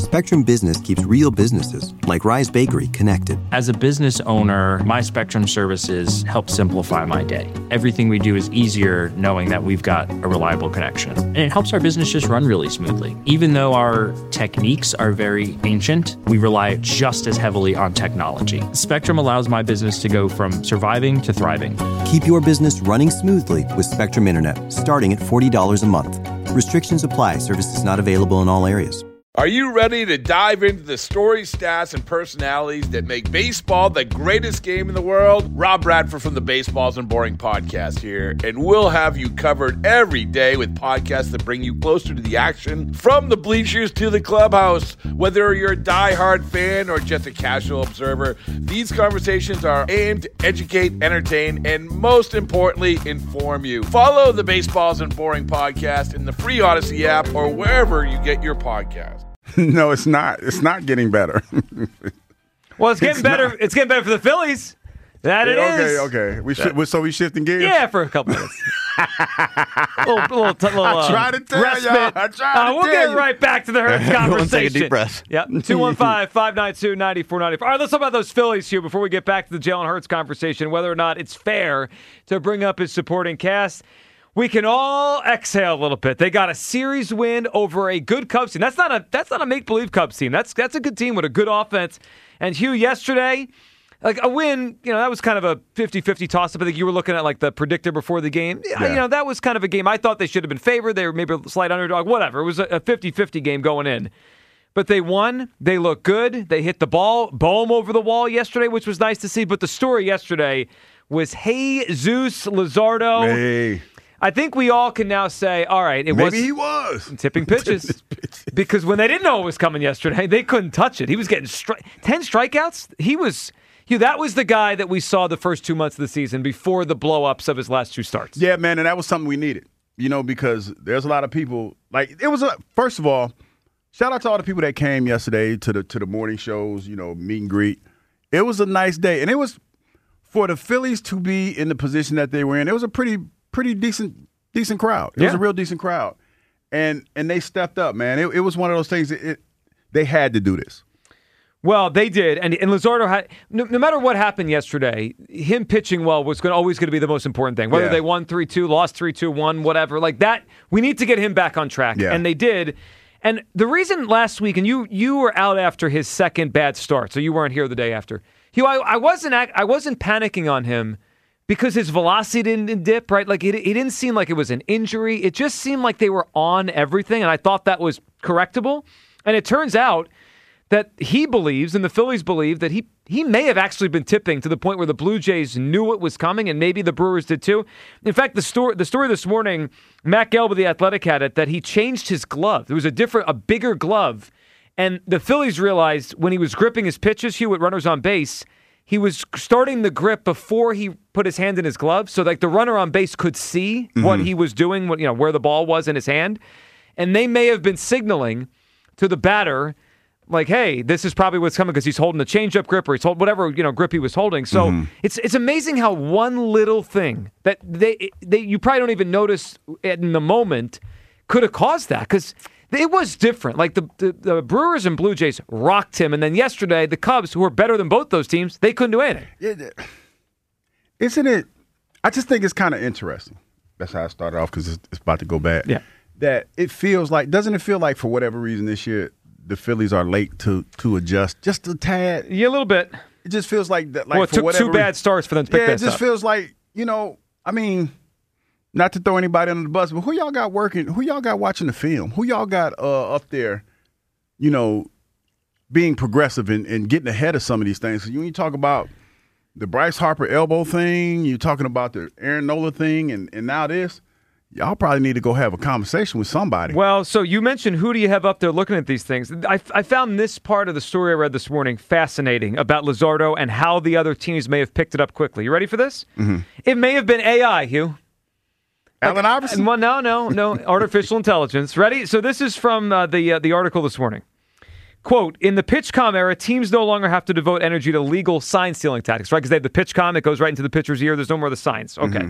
Spectrum Business keeps real businesses, like Rise Bakery, connected. As a business owner, my Spectrum services help simplify my day. Everything we do is easier knowing that we've got a reliable connection. And it helps our business just run really smoothly. Even though our techniques are very ancient, we rely just as heavily on technology. Spectrum allows my business to go from surviving to thriving. Keep your business running smoothly with Spectrum Internet, starting at $40 a month. Restrictions apply. Services not available in all areas. Are you ready to dive into the stories, stats, and personalities that make baseball the greatest game in the world? Rob Bradford from the Baseballs and Boring podcast here, and we'll have you covered every day with podcasts that bring you closer to the action, from the bleachers to the clubhouse. Whether you're a diehard fan or just a casual observer, these conversations are aimed to educate, entertain, and most importantly, inform you. Follow the Baseballs and Boring podcast in the free Odyssey app or wherever you get your podcasts. No, it's not. It's not getting better. Well, it's getting better. It's getting better for the Phillies. That it is. Okay. So we shifting gears? Yeah, for a couple minutes. little I try to tell respite. y'all. We'll get right back to the Hurts conversation. Take a deep breath. Yep. 215-592-9494. All right, let's talk about those Phillies here before we get back to the Jalen Hurts conversation, whether or not it's fair to bring up his supporting cast. We can all exhale a little bit. They got a series win over a good Cubs team. That's not a make-believe Cubs team. That's a good team with a good offense. And Hugh, yesterday, like a win, that was kind of a 50-50 toss-up. I think you were looking at like the predictor before the game. Yeah. That was kind of a game. I thought they should have been favored. They were maybe a slight underdog, whatever. It was a 50-50 game going in. But they won. They looked good. They hit the ball. Bohm over the wall yesterday, which was nice to see. But the story yesterday was Jesus Luzardo. Hey. I think we all can now say, all right, maybe he was tipping pitches. Because when they didn't know it was coming yesterday, they couldn't touch it. He was getting 10 strikeouts. That was the guy that we saw the first 2 months of the season before the blow-ups of his last two starts. Yeah, man, and that was something we needed. Because there's a lot of people, first of all, shout out to all the people that came yesterday to the morning shows, meet and greet. It was a nice day. And it was, for the Phillies to be in the position that they were in, it was a pretty decent crowd. It was a real decent crowd. And they stepped up, man. It was one of those things, they had to do this. Well, they did. And Luzardo had, no matter what happened yesterday, him pitching well was always going to be the most important thing. Whether they won 3-2, lost 3-2, won, whatever. Like that, we need to get him back on track. Yeah. And they did. And the reason last week, and you were out after his second bad start, so you weren't here the day after. Hugh, I wasn't panicking on him because his velocity didn't dip, right? Like, it didn't seem like it was an injury. It just seemed like they were on everything, and I thought that was correctable. And it turns out that he believes, and the Phillies believe, that he may have actually been tipping to the point where the Blue Jays knew it was coming, and maybe the Brewers did too. In fact, the story this morning, Matt Gelb of The Athletic had it, that he changed his glove. There was a bigger glove, and the Phillies realized when he was gripping his pitches, Hugh, with runners on base, he was starting the grip before he put his hand in his glove, so like the runner on base could see what he was doing, where the ball was in his hand, and they may have been signaling to the batter, like, hey, this is probably what's coming because he's holding the changeup grip or he's holding whatever grip he was holding. So it's amazing how one little thing that you probably don't even notice in the moment could have caused that, because it was different. Like the Brewers and Blue Jays rocked him, and then yesterday the Cubs, who are better than both those teams, they couldn't do anything. Isn't it? I just think it's kind of interesting. That's how I started off, because it's about to go bad. Yeah, that it feels like. Doesn't it feel like for whatever reason this year the Phillies are late to adjust just a tad? Yeah, a little bit. It just feels like that. Like, well, it took two bad starts for them to pick that up. It just feels like, I mean, not to throw anybody under the bus, but who y'all got working? Who y'all got watching the film? Who y'all got up there, being progressive and getting ahead of some of these things? So when you talk about the Bryce Harper elbow thing, you're talking about the Aaron Nola thing, and now this. Y'all probably need to go have a conversation with somebody. Well, so you mentioned who do you have up there looking at these things. I found this part of the story I read this morning fascinating about Luzardo and how the other teams may have picked it up quickly. You ready for this? Mm-hmm. It may have been AI, Hugh. Allen Iverson? Well, no. Artificial intelligence. Ready? So this is from the article this morning. Quote, in the PitchCom era, teams no longer have to devote energy to legal sign stealing tactics, right? Because they have the PitchCom, it goes right into the pitcher's ear. There's no more of the signs. Okay. Mm-hmm.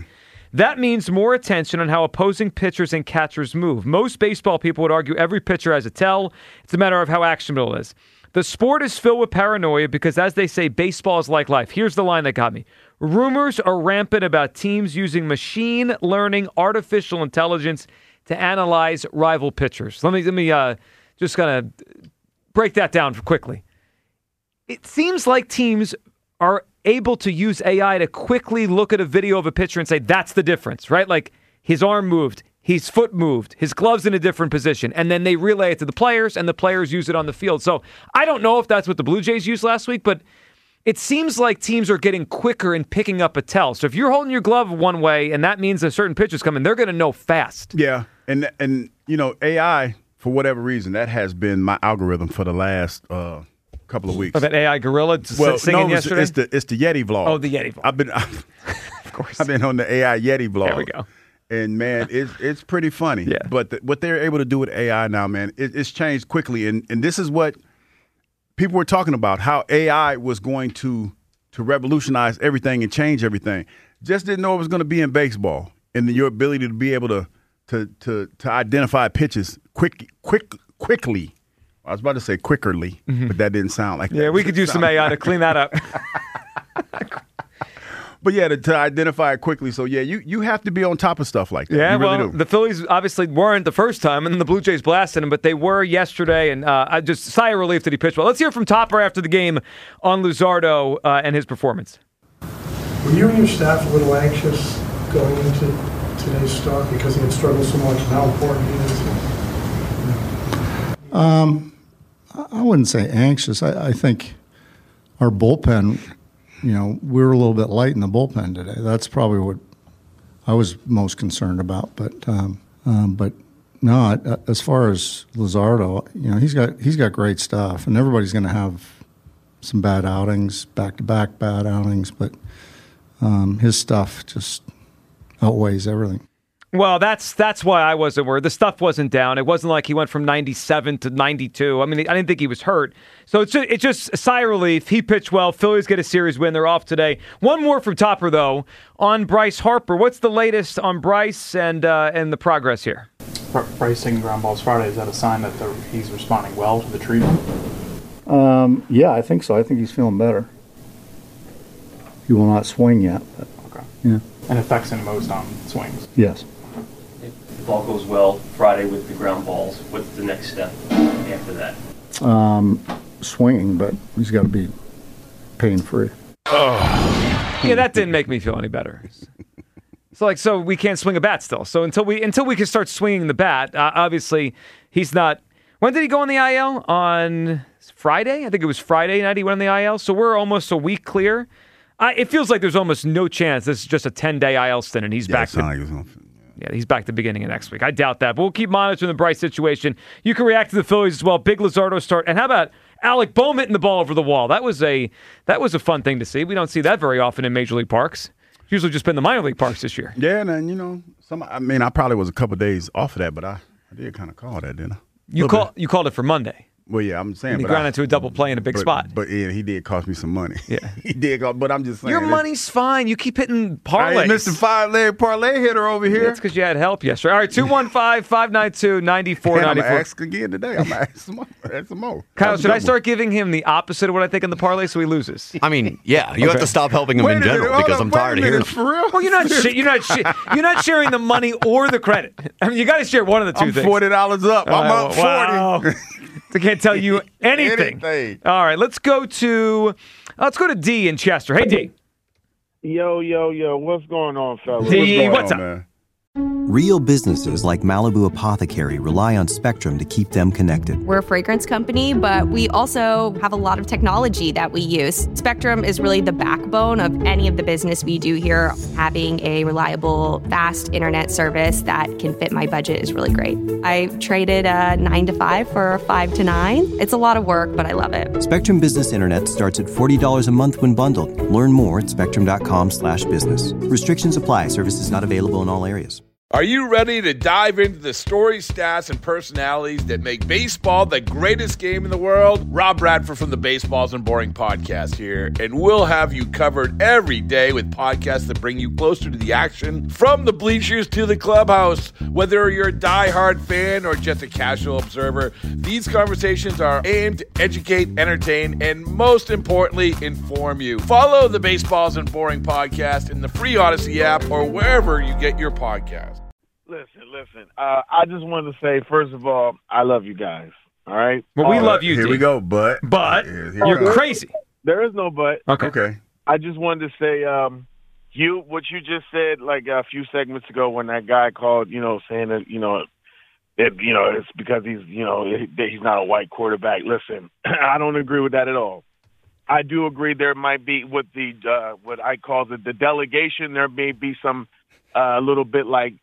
That means more attention on how opposing pitchers and catchers move. Most baseball people would argue every pitcher has a tell. It's a matter of how actionable it is. The sport is filled with paranoia because, as they say, baseball is like life. Here's the line that got me. Rumors are rampant about teams using machine learning, artificial intelligence to analyze rival pitchers. Let me just kind of break that down quickly. It seems like teams are able to use AI to quickly look at a video of a pitcher and say, that's the difference, right? Like his arm moved, his foot moved, his glove's in a different position, and then they relay it to the players, and the players use it on the field. So I don't know if that's what the Blue Jays used last week, but it seems like teams are getting quicker in picking up a tell. So if you're holding your glove one way, and that means a certain pitcher's coming, they're going to know fast. Yeah, and you know, AI, for whatever reason, that has been my algorithm for the last couple of weeks. Oh, that AI gorilla singing yesterday? It's the Yeti vlog. Oh, the Yeti vlog. Of course. I've been on the AI Yeti vlog. There we go. And, man, it's pretty funny. Yeah. But what they're able to do with AI now, man, it's changed quickly. And this is what people were talking about, how AI was going to revolutionize everything and change everything. Just didn't know it was going to be in baseball. And your ability to be able to identify pitches quickly. I was about to say quickerly, but that didn't sound like that. Yeah, we could use some AI to clean that up. But yeah, to identify it quickly. So yeah, you have to be on top of stuff like that. Yeah, you really well, do. The Phillies obviously weren't the first time, and then the Blue Jays blasted him, but they were yesterday, and I just sigh of relief that he pitched well. Let's hear from Topper after the game on Luzardo and his performance. Were you and your staff a little anxious going into today's start because he had struggled so much and how important he is? I wouldn't say anxious. I think our bullpen, we were a little bit light in the bullpen today. That's probably what I was most concerned about. But no, as far as Luzardo, he's got great stuff, and everybody's going to have some bad outings, back-to-back bad outings. But his stuff just outweighs everything. Well, that's why I wasn't worried. The stuff wasn't down. It wasn't like he went from 97 to 92. I mean, I didn't think he was hurt. So it's just a sigh of relief. He pitched well. Phillies get a series win. They're off today. One more from Topper, though, on Bryce Harper. What's the latest on Bryce and the progress here? Bryce taking ground balls Friday, is that a sign that he's responding well to the treatment? Yeah, I think so. I think he's feeling better. He will not swing yet. But, okay. Yeah. And affects him most on swings? Yes. If all goes well Friday with the ground balls, what's the next step after that? Swinging, but he's got to be pain-free. Oh. Yeah, that didn't make me feel any better. So we can't swing a bat still. So until we can start swinging the bat, obviously he's not. When did he go on the IL? On Friday? I think it was Friday night he went on the IL. So we're almost a week clear. It feels like there's almost no chance this is just a 10-day IL stint and he's back. Yeah, he's back the beginning of next week. I doubt that, but we'll keep monitoring the Bryce situation. You can react to the Phillies as well. Big Luzardo start, and how about Alec Bohm hitting the ball over the wall? That was a fun thing to see. We don't see that very often in Major League parks. It's usually just been the minor league parks this year. Yeah, and I probably was a couple of days off of that, but I did kind of call that, didn't I? You called it for Monday. Well, yeah, I'm saying. And he grounded into a double play in a big spot. But yeah, he did cost me some money. Yeah, he did. But I'm just saying. Your money's fine. You keep hitting parlays. I ain't Mr. 5-leg parlay hitter over here. That's because you had help yesterday. All right, 215-592-9494. I'm going to ask again today. I'm going to ask some more. Kyle, should I start giving him the opposite of what I think in the parlay so he loses? I mean, yeah. You have to stop helping him in general because I'm tired of hearing. For real? Well, you're not sharing the money or the credit. I mean, you got to share one of the two things. I'm $40 up. I'm up 40. Wow. I can't tell you anything. All right, let's go to D in Chester. Hey, D. Yo. What's going on, fellas? D, what's up? Man? Real businesses like Malibu Apothecary rely on Spectrum to keep them connected. We're a fragrance company, but we also have a lot of technology that we use. Spectrum is really the backbone of any of the business we do here. Having a reliable, fast internet service that can fit my budget is really great. I traded a 9 to 5 for a 5 to 9. It's a lot of work, but I love it. Spectrum Business Internet starts at $40 a month when bundled. Learn more at spectrum.com/business. Restrictions apply. Services not available in all areas. Are you ready to dive into the stories, stats, and personalities that make baseball the greatest game in the world? Rob Bradford from the Baseballs and Boring podcast here, and we'll have you covered every day with podcasts that bring you closer to the action, from the bleachers to the clubhouse. Whether you're a diehard fan or just a casual observer, these conversations are aimed to educate, entertain, and most importantly, inform you. Follow the Baseballs and Boring podcast in the free Odyssey app or wherever you get your podcast. Listen. I just wanted to say, first of all, I love you guys. All right? Well, we love you, Here we go, but you're crazy. There is no but. Okay. I just wanted to say, what you just said like a few segments ago when that guy called, saying that, it's because he's not a white quarterback. Listen, I don't agree with that at all. I do agree there might be with the what I call the delegation. There may be some a little bit like,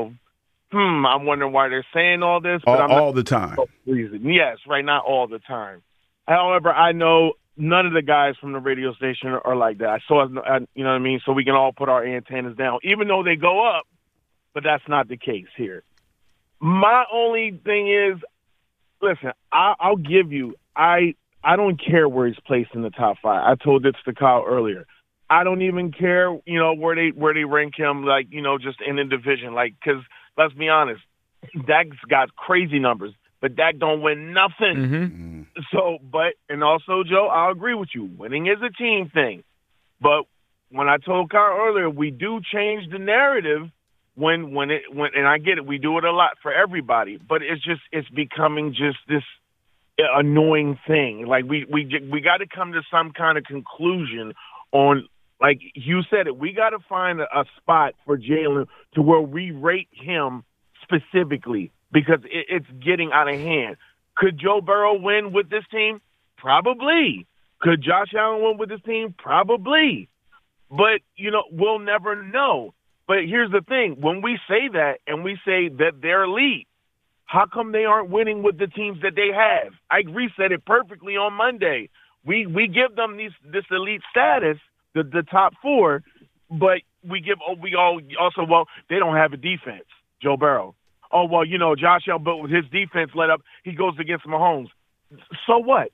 I'm wondering why they're saying all this. But all the time. Yes, right, not all the time. However, I know none of the guys from the radio station are like that. You know what I mean? So we can all put our antennas down, even though they go up, but that's not the case here. My only thing is, listen, I'll give you, I don't care where he's placed in the top 5. I told this to Kyle earlier. I don't even care, where they rank him, like, just in the division. Like, because let's be honest, Dak's got crazy numbers, but Dak don't win nothing. Mm-hmm. So, and also, Joe, I'll agree with you. Winning is a team thing. But when I told Kyle earlier, we do change the narrative when and I get it, we do it a lot for everybody, but it's becoming just this annoying thing. Like we got to come to some kind of conclusion on, like you said it, we got to find a spot for Jalen to where we rate him specifically, because it's getting out of hand. Could Joe Burrow win with this team? Probably. Could Josh Allen win with this team? Probably. But, we'll never know. But here's the thing. When we say that and we say that they're elite, how come they aren't winning with the teams that they have? I reset it perfectly on Monday. We give them this elite status, the top 4, but they don't have a defense, Joe Burrow. Oh, well, Josh Allen, but with his defense let up, he goes against Mahomes. So what?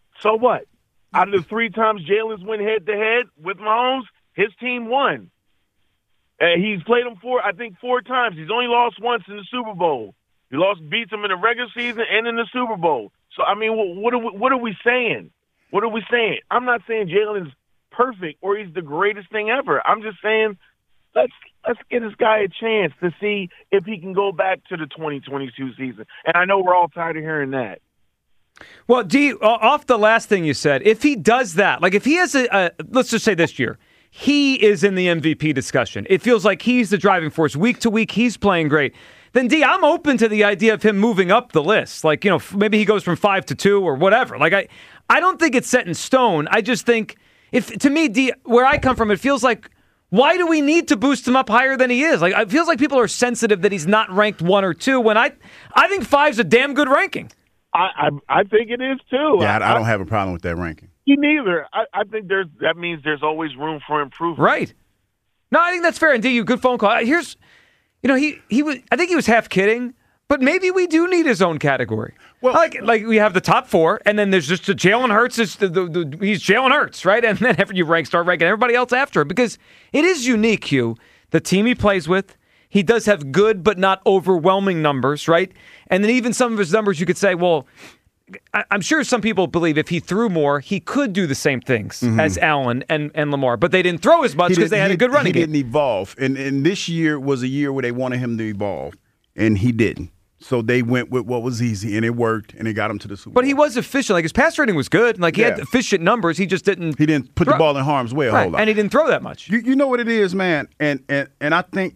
Out of the 3 times Jalen's went head-to-head with Mahomes, his team won. He's played him 4 times. He's only lost once in the Super Bowl. He beats him in the regular season and in the Super Bowl. So, I mean, what are we saying? What are we saying? I'm not saying Jalen's perfect or he's the greatest thing ever. I'm just saying let's get this guy a chance to see if he can go back to the 2022 season. And I know we're all tired of hearing that. Well, D, off the last thing you said, if he does that, like if he has let's just say this year, he is in the MVP discussion. It feels like he's the driving force. Week to week, he's playing great. Then, D, I'm open to the idea of him moving up the list. Like, maybe he goes from 5 to 2 or whatever. Like, I don't think it's set in stone. I just think, to me, D, where I come from, it feels like, why do we need to boost him up higher than he is? Like, it feels like people are sensitive that he's not ranked 1 or 2, when I think 5's a damn good ranking. I think it is, too. Yeah, I don't have a problem with that ranking. Me neither. I think that means there's always room for improvement. Right. No, I think that's fair. And D, you good phone call. Here's, he was. I think he was half kidding, but maybe we do need his own category. Well, like we have the top 4, and then there's just Jalen Hurts. He's Jalen Hurts, right? And then after you start ranking everybody else after him, because it is unique, Hugh. The team he plays with, he does have good but not overwhelming numbers, right? And then even some of his numbers, you could say, well, I'm sure some people believe if he threw more, he could do the same things as Allen and Lamar, but they didn't throw as much because they had a good running game. He didn't evolve, and this year was a year where they wanted him to evolve, and he didn't. So they went with what was easy, and it worked, and it got him to the Super Bowl. But he was efficient. Like, his pass rating was good. Like, he had efficient numbers. He just didn't. He didn't put the ball in harm's way a whole lot, and he didn't throw that much. You know what it is, man, and I think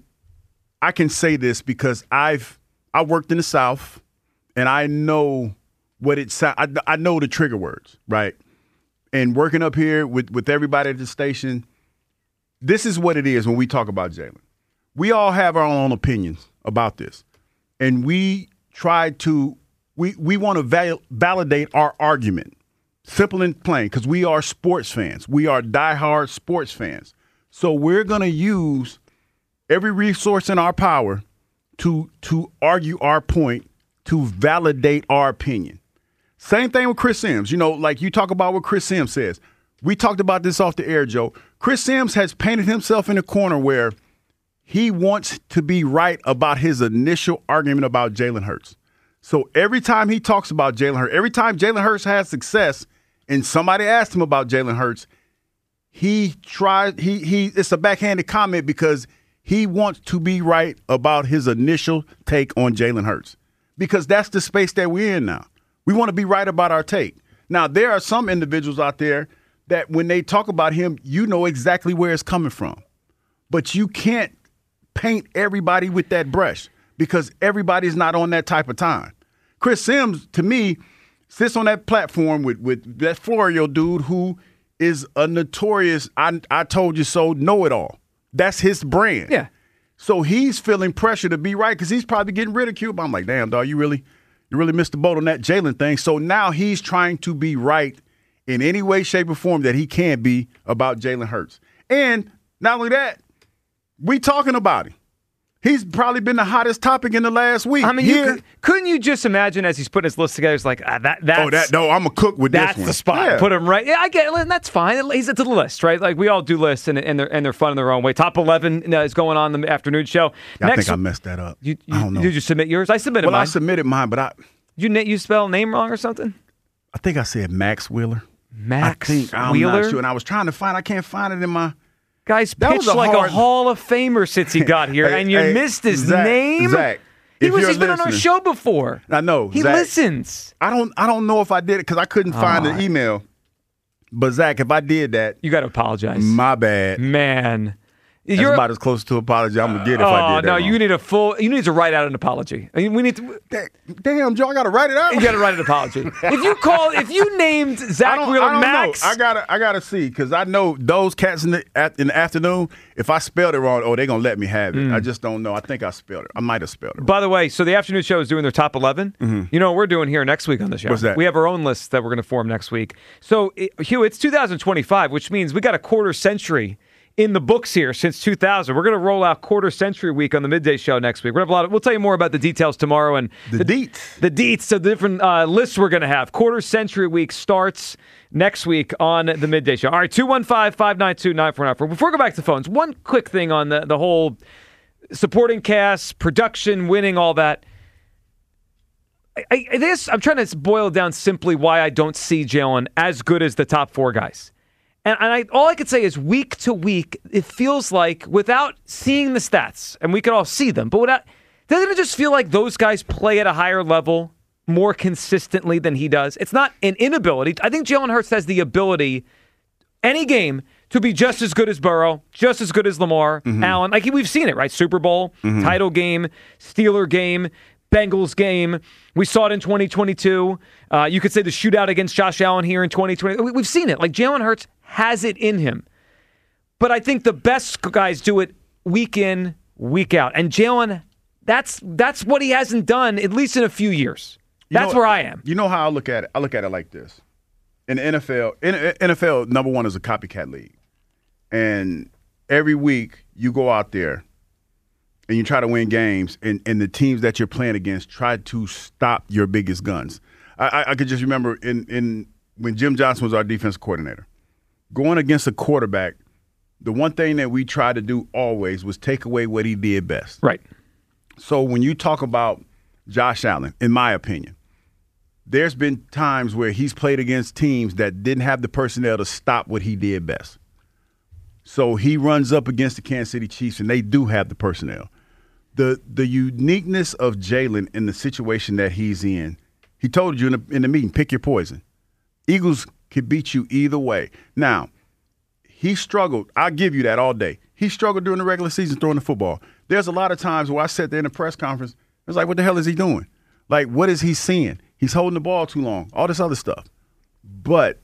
I can say this because I worked in the South, and I know what it sounds. I know the trigger words, right? And working up here with everybody at the station, this is what it is when we talk about Jalen. We all have our own opinions about this, and we try to we want to validate our argument, simple and plain, because we are sports fans. We are diehard sports fans, so we're going to use every resource in our power to argue our point, to validate our opinion. Same thing with Chris Sims. Like you talk about what Chris Sims says. We talked about this off the air, Joe. Chris Sims has painted himself in a corner where he wants to be right about his initial argument about Jalen Hurts. So every time he talks about Jalen Hurts, every time Jalen Hurts has success and somebody asked him about Jalen Hurts, it's a backhanded comment because he wants to be right about his initial take on Jalen Hurts. Because that's the space that we're in now. We want to be right about our take. Now, there are some individuals out there that when they talk about him, you know exactly where it's coming from. But you can't paint everybody with that brush because everybody's not on that type of time. Chris Sims, to me, sits on that platform with that Florio dude who is a notorious, I told you so, know-it-all. That's his brand. Yeah. So he's feeling pressure to be right because he's probably getting ridiculed. But I'm like, damn, dog, you really missed the boat on that Jalen thing. So now he's trying to be right in any way, shape, or form that he can be about Jalen Hurts. And not only that, we talking about him. He's probably been the hottest topic in the last week. I mean, couldn't you just imagine as he's putting his list together, it's like, I'm a cook with this one. That's the spot. Yeah. Put him right. Yeah, I get it. And that's fine. He's into the list, right? Like, we all do lists, and they're fun in their own way. Top 11 is going on in the afternoon show. I think I messed that up. I don't know. Did you submit yours? I submitted mine. Well, I submitted mine, but You spell a name wrong or something? I think I said Max Wheeler. Max Wheeler? I'm not sure. And I was trying to I can't find it in my... Guy's pitched like a Hall of Famer since he got here, and you missed his name? Zach, he's been on our show before. I know. He Zach, listens. I don't know if I did it because I couldn't find the email. But, Zach, if I did that... You got to apologize. My bad. Man. That's about as close to apology I'm going to get if I did that. No, you need to write out an apology. I mean, we need to... Damn, Joe, I got to write it out? You got to write an apology. If you named Zach Wheeler Max... I gotta see, because I know those cats in the afternoon, if I spelled it wrong, they're going to let me have it. I just don't know. I think I spelled it. I might have spelled it wrong. By the way, so the afternoon show is doing their top 11. Mm-hmm. You know what we're doing here next week on the show? What's that? We have our own list that we're going to form next week. So, Hugh, it's 2025, which means we got a quarter century in the books here since 2000. We're going to roll out quarter century week on the midday show next week. We'll tell you more about the details tomorrow and the deets. The deets of the different lists we're going to have. Quarter century week starts next week on the midday show. All right, 215-592-9494. Before we go back to the phones, one quick thing on the whole supporting cast, production, winning, all that. I'm trying to boil down simply why I don't see Jalen as good as the top four guys. And all I could say is week to week, it feels like without seeing the stats, and we could all see them, but doesn't it just feel like those guys play at a higher level more consistently than he does? It's not an inability. I think Jalen Hurts has the ability, any game, to be just as good as Burrow, just as good as Lamar, Allen. Like we've seen it, right? Super Bowl, title game, Steeler game, Bengals game. We saw it in 2022. You could say the shootout against Josh Allen here in 2020. We've seen it. Like Jalen Hurts has it in him. But I think the best guys do it week in, week out. And Jalen, that's what he hasn't done, at least in a few years. That's where I am. You know how I look at it? I look at it like this. In the NFL, number one is a copycat league. And every week you go out there and you try to win games, and the teams that you're playing against try to stop your biggest guns. I could just remember in when Jim Johnson was our defensive coordinator, going against a quarterback, the one thing that we tried to do always was take away what he did best. Right. So when you talk about Josh Allen, in my opinion, there's been times where he's played against teams that didn't have the personnel to stop what he did best. So he runs up against the Kansas City Chiefs, and they do have the personnel. The uniqueness of Jalen in the situation that he's in, he told you in the meeting, pick your poison. Eagles could beat you either way. Now, he struggled. I'll give you that all day. He struggled during the regular season throwing the football. There's a lot of times where I sat there in a press conference, I was like, what the hell is he doing? Like, what is he seeing? He's holding the ball too long, all this other stuff. But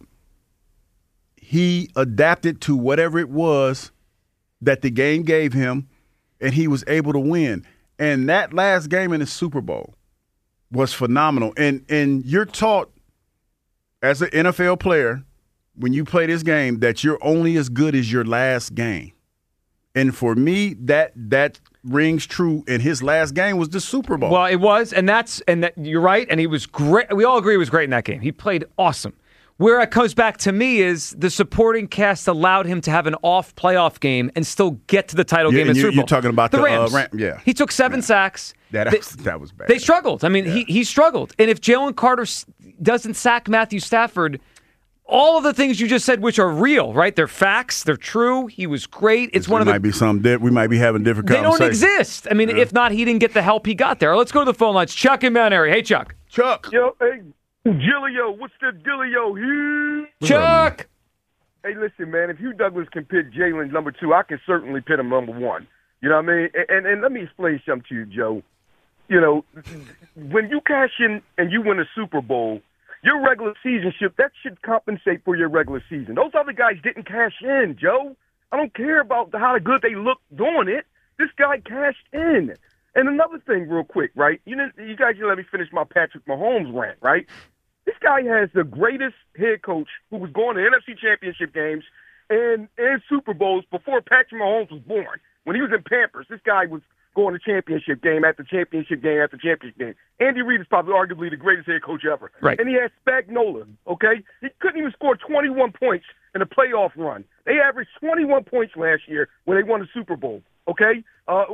he adapted to whatever it was that the game gave him, and he was able to win. And that last game in the Super Bowl was phenomenal. And you're taught as an NFL player, when you play this game, that you're only as good as your last game. And for me, that rings true. And his last game was the Super Bowl. Well, it was, and you're right. And he was great. We all agree he was great in that game. He played awesome. Where it comes back to me is the supporting cast allowed him to have an off playoff game and still get to the title game in Super Bowl. You're talking about the Rams. Yeah. He took 7 sacks. That was bad. They struggled. I mean, he struggled. And if Jalen Carter doesn't sack Matthew Stafford, all of the things you just said, which are real, right? They're facts. They're true. He was great. It's one of the. Might be something we might be having different conversations. They don't exist. I mean, if not, he didn't get the help he got there. Let's go to the phone lines. Chuck in Mount Airy. Hey, Chuck. Chuck. Yo, hey. Gillio, what's the dealio? Chuck! Hey, listen, man, if Hugh Douglas can pit Jalen number 2, I can certainly pit him number 1. You know what I mean? And let me explain something to you, Joe. You know, when you cash in and you win a Super Bowl, your regular season that should compensate for your regular season. Those other guys didn't cash in, Joe. I don't care about how good they look doing it. This guy cashed in. And another thing real quick, right? You guys let me finish my Patrick Mahomes rant, right? This guy has the greatest head coach who was going to NFC Championship games and Super Bowls before Patrick Mahomes was born. When he was in Pampers, this guy was going to championship game after championship game after championship game. Andy Reid is probably arguably the greatest head coach ever. Right. And he had Spagnuolo, okay? He couldn't even score 21 points in a playoff run. They averaged 21 points last year when they won the Super Bowl, okay?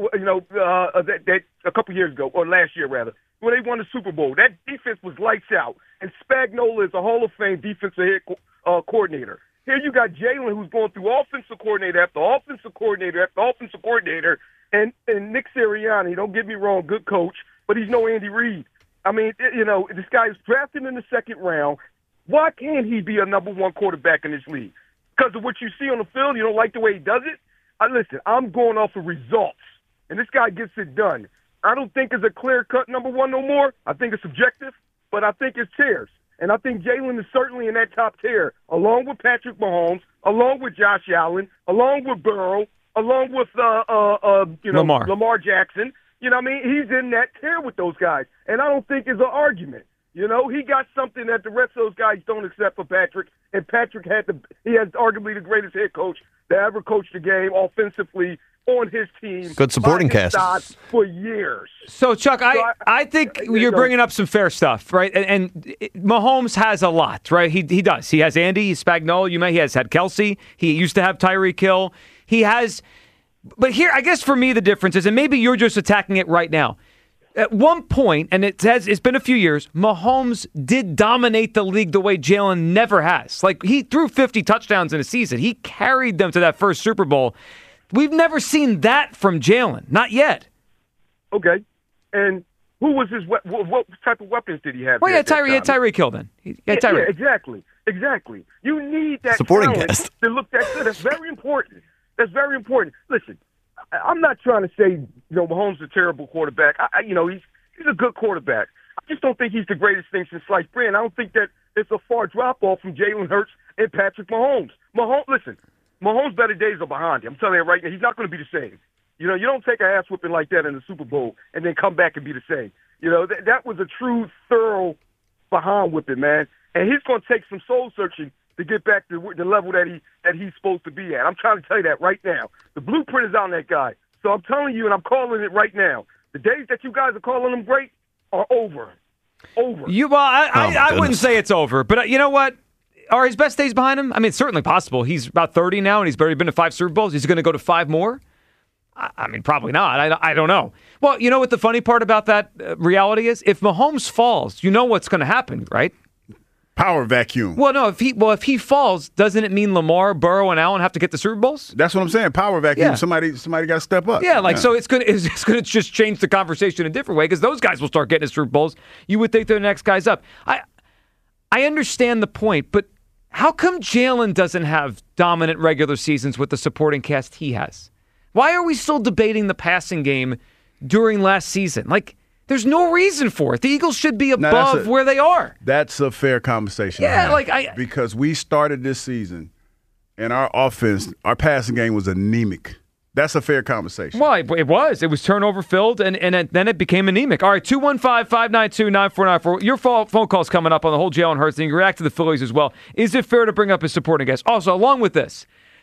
That a couple years ago, or last year rather, when they won the Super Bowl. That defense was lights out. And Spagnuolo is a Hall of Fame defensive head coordinator. Here you got Jalen, who's going through offensive coordinator after offensive coordinator after offensive coordinator, and Nick Sirianni, don't get me wrong, good coach, but he's no Andy Reid. I mean, this guy is drafted in the second round. Why can't he be a number 1 quarterback in this league? Because of what you see on the field? You don't like the way he does it? Listen, I'm going off of results, and this guy gets it done. I don't think it's a clear-cut number 1 no more. I think it's subjective, but I think it's tiers. And I think Jalen is certainly in that top tier, along with Patrick Mahomes, along with Josh Allen, along with Burrow, along with Lamar Jackson. You know what I mean? He's in that tier with those guys. And I don't think it's an argument. You know, he got something that the rest of those guys don't accept for Patrick. And Patrick he has arguably the greatest head coach that ever coached the game offensively on his team. Good supporting cast. For years. So, Chuck, I think you're bringing up some fair stuff, right? And Mahomes has a lot, right? He does. He has Andy, he's Spagnuolo, he has had Kelsey. He used to have Tyreek Hill. He has, but here, I guess for me, the difference is, and maybe you're just attacking it right now. At one point, and it's been a few years, Mahomes did dominate the league the way Jalen never has. Like, he threw 50 touchdowns in a season. He carried them to that first Super Bowl. We've never seen that from Jalen. Not yet. Okay. And who was his what type of weapons did he have? Well, Tyreek Hill then. Yeah, exactly. You need that supporting talent cast to look that good. That's very important. Listen, I'm not trying to say, Mahomes is a terrible quarterback. He's a good quarterback. I just don't think he's the greatest thing since sliced bread. I don't think that it's a far drop-off from Jalen Hurts and Patrick Mahomes. Mahomes' better days are behind him. I'm telling you right now, he's not going to be the same. You don't take an ass whipping like that in the Super Bowl and then come back and be the same. That was a true, thorough behind whipping, man. And he's going to take some soul searching to get back to the level that he's supposed to be at. I'm trying to tell you that right now. The blueprint is on that guy. So I'm telling you, and I'm calling it right now. The days that you guys are calling him great are over. I wouldn't say it's over, but you know what? Are his best days behind him? I mean, it's certainly possible. He's about 30 now, and he's already been to 5 Super Bowls. He's going to go to 5 more? I mean, probably not. I don't know. Well, you know what the funny part about that reality is? If Mahomes falls, you know what's going to happen, right? Power vacuum. Well, no. If he falls, doesn't it mean Lamar, Burrow, and Allen have to get the Super Bowls? That's what I'm saying. Power vacuum. Yeah. Somebody got to step up. Yeah, so it's going to just change the conversation in a different way because those guys will start getting the Super Bowls. You would think they're the next guys up. I understand the point, but how come Jalen doesn't have dominant regular seasons with the supporting cast he has? Why are we still debating the passing game during last season? Like, there's no reason for it. The Eagles should be above where they are. That's a fair conversation. Yeah, because we started this season and our offense, our passing game was anemic. That's a fair conversation. Well, it was. It was turnover filled, and then it became anemic. All right, 215-592-9494. Your phone call's coming up on the whole Jalen Hurts thing. You react to the Phillies as well. Is it fair to bring up his supporting guest? Also, along with this,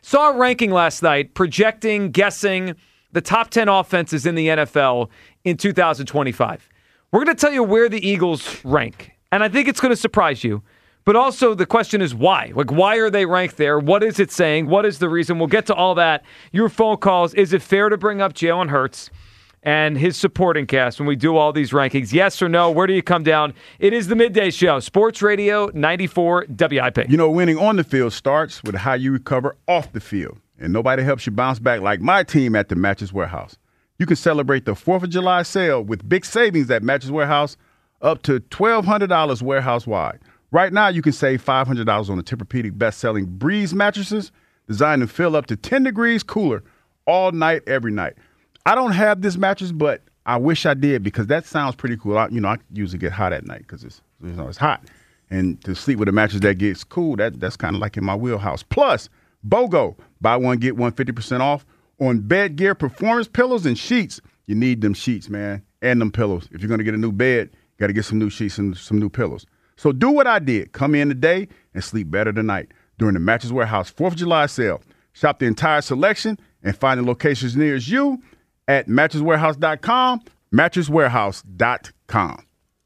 Saw a ranking last night guessing the top 10 offenses in the NFL in 2025. We're going to tell you where the Eagles rank, and I think it's going to surprise you. But also the question is why? Like, why are they ranked there? What is it saying? What is the reason? We'll get to all that. Your phone calls. Is it fair to bring up Jalen Hurts and his supporting cast when we do all these rankings? Yes or no? Where do you come down? It is the Midday Show, Sports Radio 94 WIP. You know, winning on the field starts with how you recover off the field. And nobody helps you bounce back like my team at the Mattress Warehouse. You can celebrate the 4th of July sale with big savings at Mattress Warehouse, up to $1,200 warehouse-wide. Right now, you can save $500 on the Tempur-Pedic best-selling Breeze mattresses, designed to feel up to 10 degrees cooler all night, every night. I don't have this mattress, but I wish I did because that sounds pretty cool. I usually get hot at night because it's hot. And to sleep with a mattress that gets cool, that's kind of like in my wheelhouse. Plus, BOGO, buy one, get one 50% off on bed gear, performance pillows, and sheets. You need them sheets, man, and them pillows. If you're going to get a new bed, you got to get some new sheets and some new pillows. So do what I did. Come in today and sleep better tonight during the Mattress Warehouse 4th of July sale. Shop the entire selection and find the locations nearest you at mattresswarehouse.com, mattresswarehouse.com.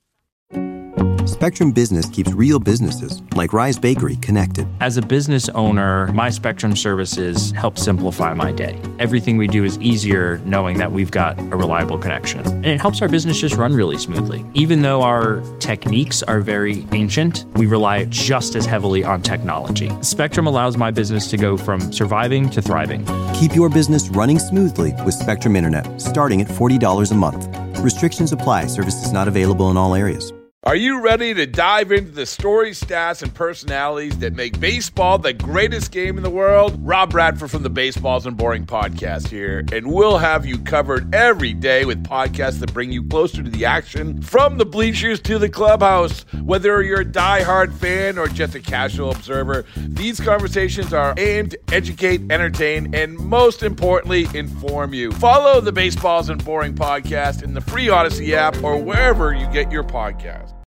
Spectrum Business keeps real businesses, like Rise Bakery, connected. As a business owner, my Spectrum services help simplify my day. Everything we do is easier knowing that we've got a reliable connection. And it helps our business just run really smoothly. Even though our techniques are very ancient, we rely just as heavily on technology. Spectrum allows my business to go from surviving to thriving. Keep your business running smoothly with Spectrum Internet, starting at $40 a month. Restrictions apply. Services not available in all areas. Are you ready to dive into the stories, stats, and personalities that make baseball the greatest game in the world? Rob Bradford from the Baseballs and Boring podcast here, and we'll have you covered every day with podcasts that bring you closer to the action, from the bleachers to the clubhouse. Whether you're a diehard fan or just a casual observer, these conversations are aimed to educate, entertain, and most importantly, inform you. Follow the Baseballs and Boring podcast in the free Odyssey app or wherever you get your podcasts.